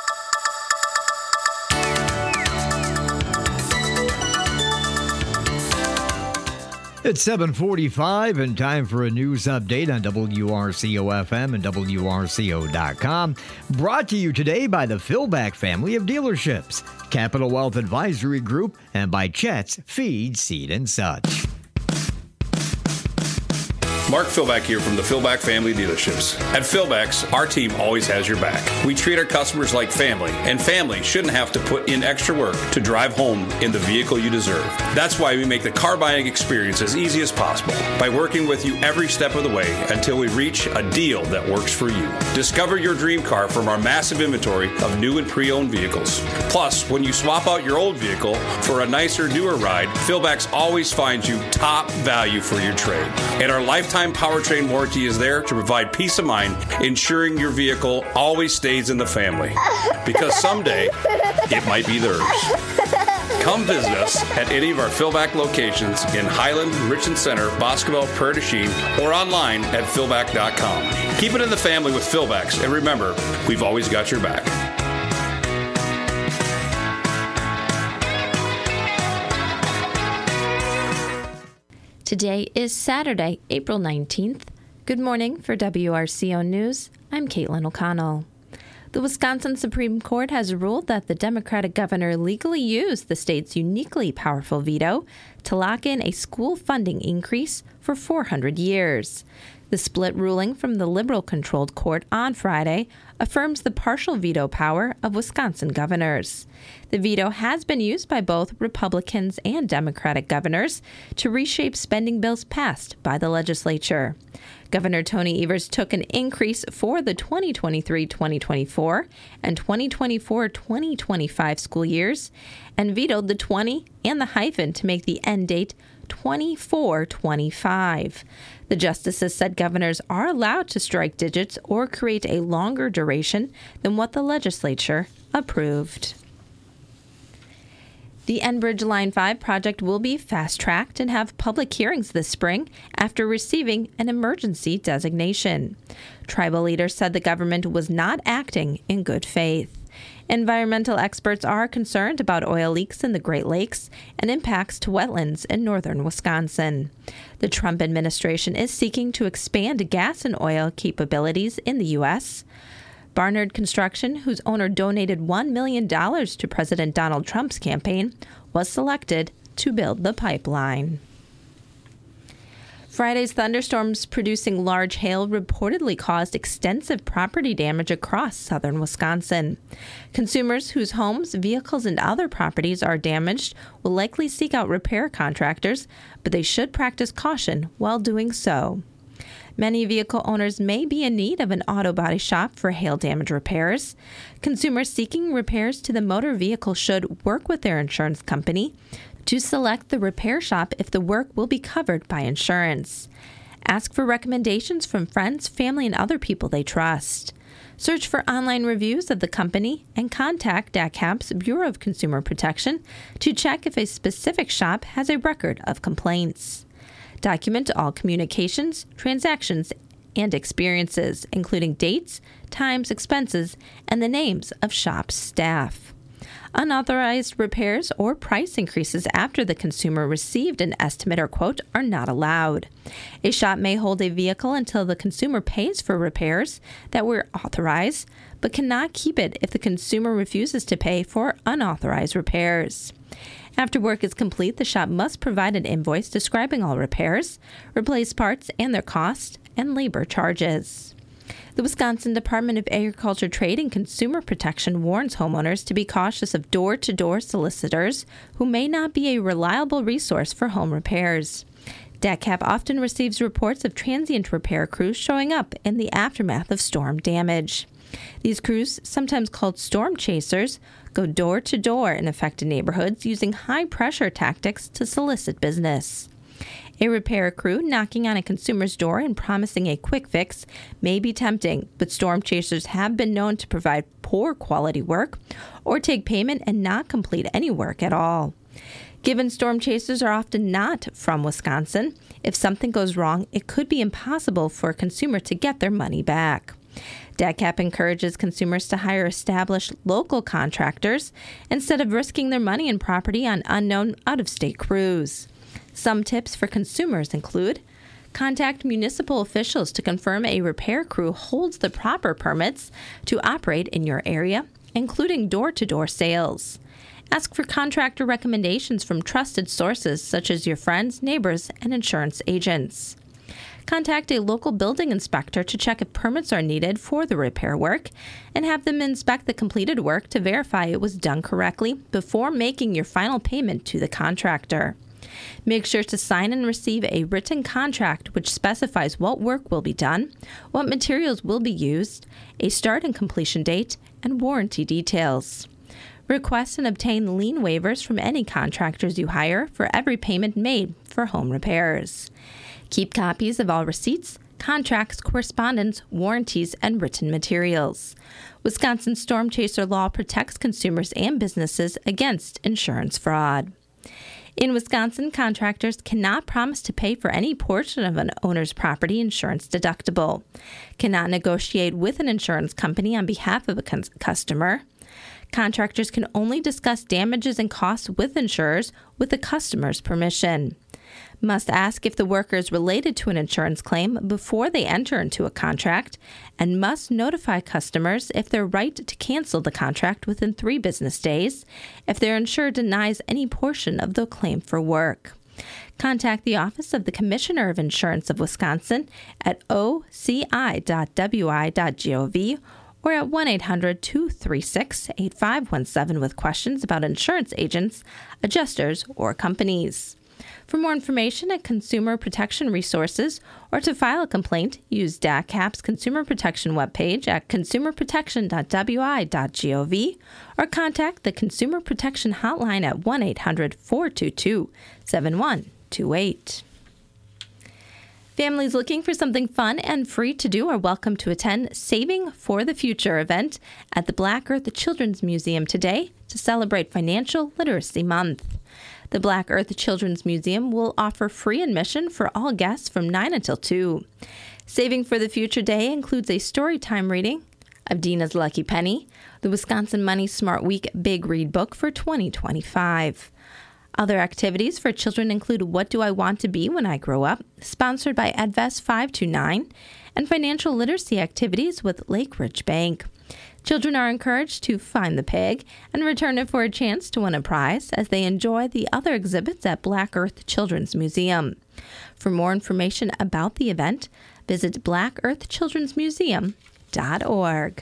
It's 7:45 and time for a news update on WRCO-FM and WRCO.com. Brought to you today by the Philback family of dealerships, Capital Wealth Advisory Group, and by Chet's Feed, Seed, and Such. Mark Philback here from the Philback Family Dealerships. At Philback's, our team always has your back. We treat our customers like family, and family shouldn't have to put in extra work to drive home in the vehicle you deserve. That's why we make the car buying experience as easy as possible by working with you every step of the way until we reach a deal that works for you. Discover your dream car from our massive inventory of new and pre-owned vehicles. Plus, when you swap out your old vehicle for a nicer, newer ride, Philback's always finds you top value for your trade. And our lifetime powertrain warranty is there to provide peace of mind, ensuring your vehicle always stays in the family. Because someday, it might be theirs. Come visit us at any of our Philback locations in Highland, Richland Center, Boscobel, Prairie du Chien, or online at philback.com. Keep it in the family with Philbacks, and remember, we've always got your back. Today is Saturday, April 19th. Good morning for WRCO News. I'm Caitlin O'Connell. The Wisconsin Supreme Court has ruled that the Democratic governor legally used the state's uniquely powerful veto to lock in a school funding increase for 400 years. The split ruling from the Liberal-controlled court on Friday affirms the partial veto power of Wisconsin governors. The veto has been used by both Republicans and Democratic governors to reshape spending bills passed by the legislature. Governor Tony Evers took an increase for the 2023-2024 and 2024-2025 school years and vetoed the 20 and the hyphen to make the end date 24-25. The justices said governors are allowed to strike digits or create a longer duration than what the legislature approved. The Enbridge Line 5 project will be fast-tracked and have public hearings this spring after receiving an emergency designation. Tribal leaders said the government was not acting in good faith. Environmental experts are concerned about oil leaks in the Great Lakes and impacts to wetlands in northern Wisconsin. The Trump administration is seeking to expand gas and oil capabilities in the U.S. Barnard Construction, whose owner donated $1 million to President Donald Trump's campaign, was selected to build the pipeline. Friday's thunderstorms producing large hail reportedly caused extensive property damage across southern Wisconsin. Consumers whose homes, vehicles, and other properties are damaged will likely seek out repair contractors, but they should practice caution while doing so. Many vehicle owners may be in need of an auto body shop for hail damage repairs. Consumers seeking repairs to the motor vehicle should work with their insurance company to select the repair shop if the work will be covered by insurance. Ask for recommendations from friends, family, and other people they trust. Search for online reviews of the company and contact DACAP's Bureau of Consumer Protection to check if a specific shop has a record of complaints. Document all communications, transactions, and experiences, including dates, times, expenses, and the names of shop staff. Unauthorized repairs or price increases after the consumer received an estimate or quote are not allowed. A shop may hold a vehicle until the consumer pays for repairs that were authorized, but cannot keep it if the consumer refuses to pay for unauthorized repairs. After work is complete, the shop must provide an invoice describing all repairs, replaced parts and their cost, and labor charges. The Wisconsin Department of Agriculture, Trade, and Consumer Protection warns homeowners to be cautious of door-to-door solicitors who may not be a reliable resource for home repairs. DATCAP often receives reports of transient repair crews showing up in the aftermath of storm damage. These crews, sometimes called storm chasers, go door-to-door in affected neighborhoods using high-pressure tactics to solicit business. A repair crew knocking on a consumer's door and promising a quick fix may be tempting, but storm chasers have been known to provide poor quality work or take payment and not complete any work at all. Given storm chasers are often not from Wisconsin, if something goes wrong, it could be impossible for a consumer to get their money back. DATCAP encourages consumers to hire established local contractors instead of risking their money and property on unknown out-of-state crews. Some tips for consumers include: contact municipal officials to confirm a repair crew holds the proper permits to operate in your area, including door-to-door sales. Ask for contractor recommendations from trusted sources such as your friends, neighbors, and insurance agents. Contact a local building inspector to check if permits are needed for the repair work, and have them inspect the completed work to verify it was done correctly before making your final payment to the contractor. Make sure to sign and receive a written contract which specifies what work will be done, what materials will be used, a start and completion date, and warranty details. Request and obtain lien waivers from any contractors you hire for every payment made for home repairs. Keep copies of all receipts, contracts, correspondence, warranties, and written materials. Wisconsin Storm Chaser law protects consumers and businesses against insurance fraud. In Wisconsin, contractors cannot promise to pay for any portion of an owner's property insurance deductible, cannot negotiate with an insurance company on behalf of a customer. Contractors can only discuss damages and costs with insurers with the customer's permission. Must ask if the worker is related to an insurance claim before they enter into a contract, and must notify customers if they're right to cancel the contract within 3 business days if their insurer denies any portion of the claim for work. Contact the Office of the Commissioner of Insurance of Wisconsin at oci.wi.gov or at 1-800-236-8517 with questions about insurance agents, adjusters, or companies. For more information and consumer protection resources, or to file a complaint, use DATCAP's Consumer Protection webpage at consumerprotection.wi.gov or contact the Consumer Protection Hotline at 1-800-422-7128. Families looking for something fun and free to do are welcome to attend Saving for the Future event at the Black Earth Children's Museum today to celebrate Financial Literacy Month. The Black Earth Children's Museum will offer free admission for all guests from 9 until 2. Saving for the Future Day includes a storytime reading of Dina's Lucky Penny, the Wisconsin Money Smart Week Big Read Book for 2025. Other activities for children include What Do I Want to Be When I Grow Up, sponsored by Advest 529, and financial literacy activities with Lake Ridge Bank. Children are encouraged to find the pig and return it for a chance to win a prize as they enjoy the other exhibits at Black Earth Children's Museum. For more information about the event, visit blackearthchildrensmuseum.org.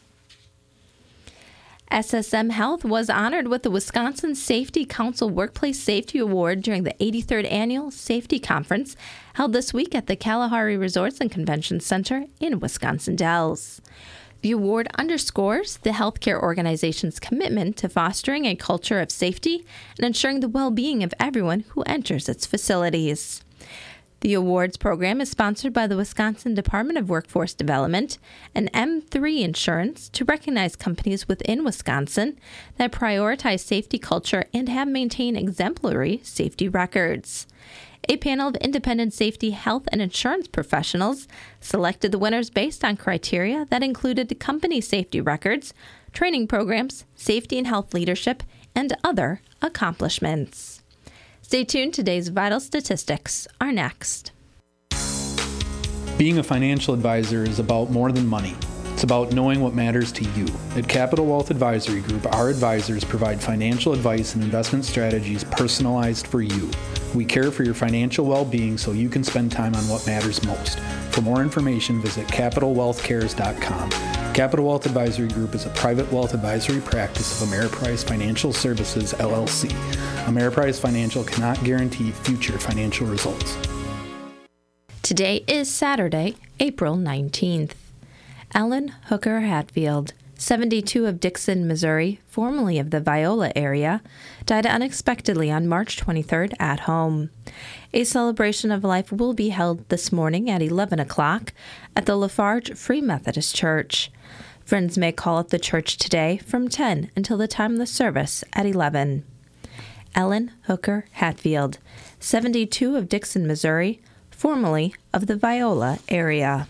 SSM Health was honored with the Wisconsin Safety Council Workplace Safety Award during the 83rd Annual Safety Conference held this week at the Kalahari Resorts and Convention Center in Wisconsin Dells. The award underscores the healthcare organization's commitment to fostering a culture of safety and ensuring the well-being of everyone who enters its facilities. The awards program is sponsored by the Wisconsin Department of Workforce Development and M3 Insurance to recognize companies within Wisconsin that prioritize safety culture and have maintained exemplary safety records. A panel of independent safety, health, and insurance professionals selected the winners based on criteria that included company safety records, training programs, safety and health leadership, and other accomplishments. Stay tuned. Today's vital statistics are next. Being a financial advisor is about more than money. It's about knowing what matters to you. At Capital Wealth Advisory Group, our advisors provide financial advice and investment strategies personalized for you. We care for your financial well-being so you can spend time on what matters most. For more information, visit CapitalWealthCares.com. Capital Wealth Advisory Group is a private wealth advisory practice of Ameriprise Financial Services, LLC. Ameriprise Financial cannot guarantee future financial results. Today is Saturday, April 19th. Ellen Hooker Hatfield, 72 of Dixon, Missouri, formerly of the Viola area, died unexpectedly on March 23rd at home. A celebration of life will be held this morning at 11 o'clock at the Lafarge Free Methodist Church. Friends may call at the church today from 10 until the time of the service at 11. Ellen Hooker Hatfield, 72 of Dixon, Missouri, formerly of the Viola area.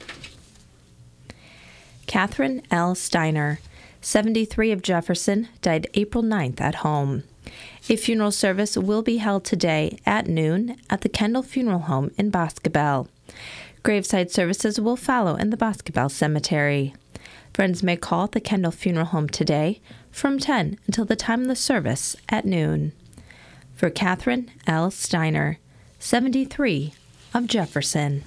Catherine L. Steiner, 73 of Jefferson, died April 9th at home. A funeral service will be held today at noon at the Kendall Funeral Home in Boscobel. Graveside services will follow in the Boscobel Cemetery. Friends may call at the Kendall Funeral Home today from 10 until the time of the service at noon. For Catherine L. Steiner, 73 of Jefferson.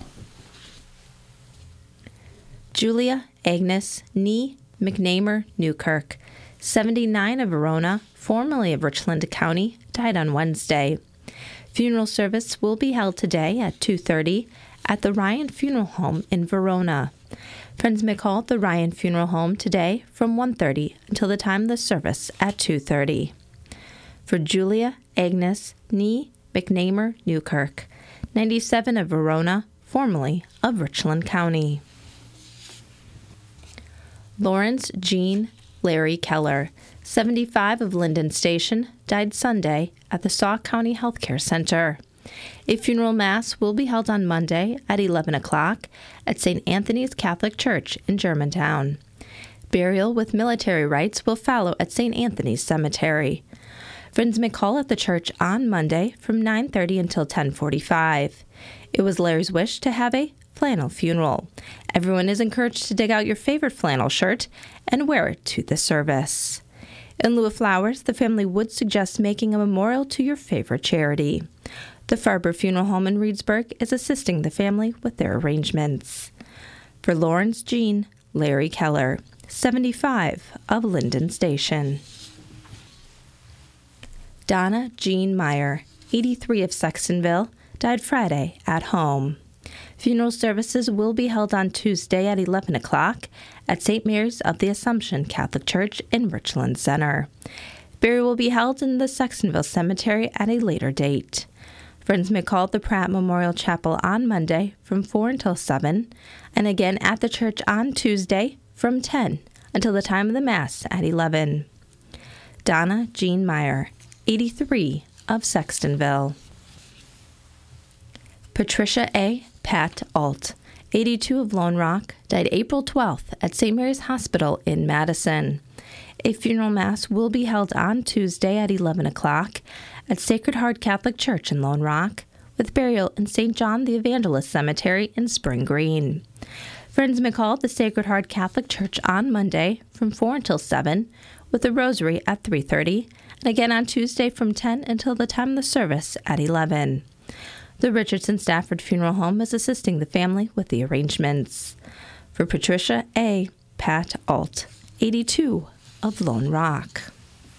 Julia Agnes Nee McNamer Newkirk, 79 of Verona, formerly of Richland County, died on Wednesday. Funeral service will be held today at 2:30 at the Ryan Funeral Home in Verona. Friends may call the Ryan Funeral Home today from 1:30 until the time of the service at 2:30. For Julia Agnes Nee McNamer Newkirk, 97 of Verona, formerly of Richland County. Lawrence Jean Larry Keller, 75 of Linden Station, died Sunday at the Sauk County Healthcare Center. A funeral mass will be held on Monday at 11 o'clock at St. Anthony's Catholic Church in Germantown. Burial with military rites will follow at St. Anthony's Cemetery. Friends may call at the church on Monday from 9:30 until 10:45. It was Larry's wish to have a flannel funeral. Everyone is encouraged to dig out your favorite flannel shirt and wear it to the service. In lieu of flowers, the family would suggest making a memorial to your favorite charity. The Farber Funeral Home in Reedsburg is assisting the family with their arrangements. For Lawrence Jean Larry Keller, 75 of Linden Station. Donna Jean Meyer, 83 of Sextonville, died Friday at home. Funeral services will be held on Tuesday at 11 o'clock at St. Mary's of the Assumption Catholic Church in Richland Center. Burial will be held in the Sextonville Cemetery at a later date. Friends may call at the Pratt Memorial Chapel on Monday from 4 until 7, and again at the church on Tuesday from 10 until the time of the Mass at 11. Donna Jean Meyer, 83 of Sextonville. Patricia A. Pat Alt, 82 of Lone Rock, died April 12th at St. Mary's Hospital in Madison. A funeral mass will be held on Tuesday at 11 o'clock at Sacred Heart Catholic Church in Lone Rock, with burial in St. John the Evangelist Cemetery in Spring Green. Friends may call at the Sacred Heart Catholic Church on Monday from 4 until 7, with the rosary at 3:30, and again on Tuesday from 10 until the time of the service at 11. The Richardson Stafford Funeral Home is assisting the family with the arrangements. For Patricia A. Pat Alt, 82 of Lone Rock.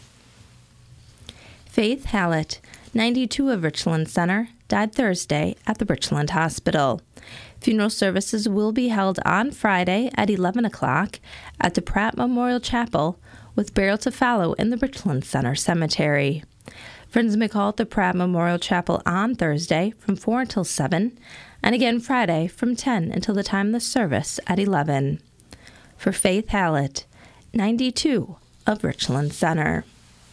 Faith Hallett, 92 of Richland Center, died Thursday at the Richland Hospital. Funeral services will be held on Friday at 11 o'clock at the Pratt Memorial Chapel, with burial to follow in the Richland Center Cemetery. Friends may call at the Pratt Memorial Chapel on Thursday from 4 until 7, and again Friday from 10 until the time of the service at 11. For Faith Hallett, 92 of Richland Center.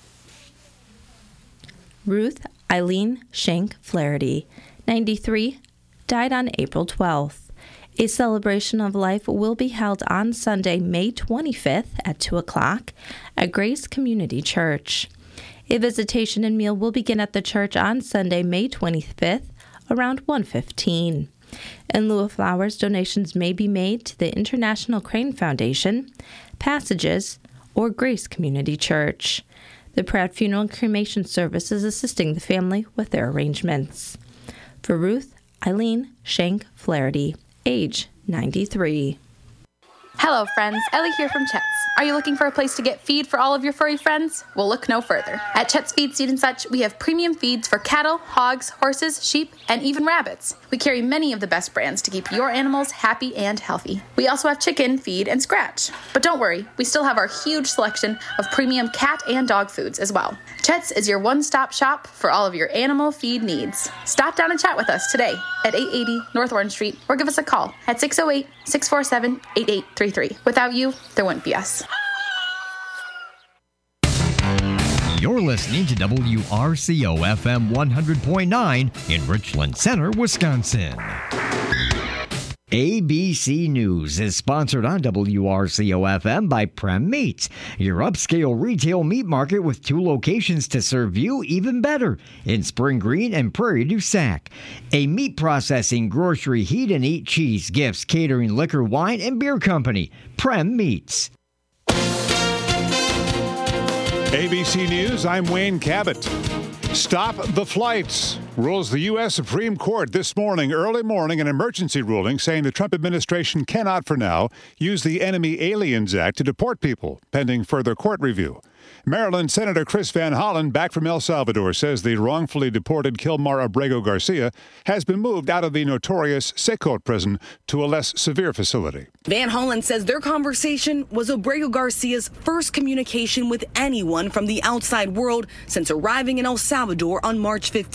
Ruth Eileen Shank Flaherty, 93, died on April 12th. A celebration of life will be held on Sunday, May 25th at 2 o'clock at Grace Community Church. A visitation and meal will begin at the church on Sunday, May 25th around 1:15. In lieu of flowers, donations may be made to the International Crane Foundation, Passages, or Grace Community Church. The Pratt Funeral and Cremation Service is assisting the family with their arrangements. For Ruth Eileen Shank Flaherty, age 93. Hello, friends. Ellie here from Chet's. Are you looking for a place to get feed for all of your furry friends? Well, look no further. At Chet's Feed, Seed, and Such, we have premium feeds for cattle, hogs, horses, sheep, and even rabbits. We carry many of the best brands to keep your animals happy and healthy. We also have chicken, feed, and scratch. But don't worry, we still have our huge selection of premium cat and dog foods as well. Chet's is your one-stop shop for all of your animal feed needs. Stop down and chat with us today at 880 North Orange Street or give us a call at 608-647-8833. Without you, there wouldn't be us. You're listening to WRCO FM 100.9 in Richland Center, Wisconsin. ABC News is sponsored on WRCO FM by Prem Meats, your upscale retail meat market with 2 locations to serve you even better in Spring Green and Prairie du Sac. A meat processing, grocery, heat and eat, cheese, gifts, catering, liquor, wine, and beer company. Prem Meats. ABC News, I'm Wayne Cabot. Stop the flights, rules the U.S. Supreme Court this morning, early morning, an emergency ruling saying the Trump administration cannot, for now, use the Enemy Aliens Act to deport people, pending further court review. Maryland Senator Chris Van Hollen, back from El Salvador, says the wrongfully deported Kilmar Abrego Garcia has been moved out of the notorious Secot prison to a less severe facility. Van Hollen says their conversation was Abrego Garcia's first communication with anyone from the outside world since arriving in El Salvador on March 15th.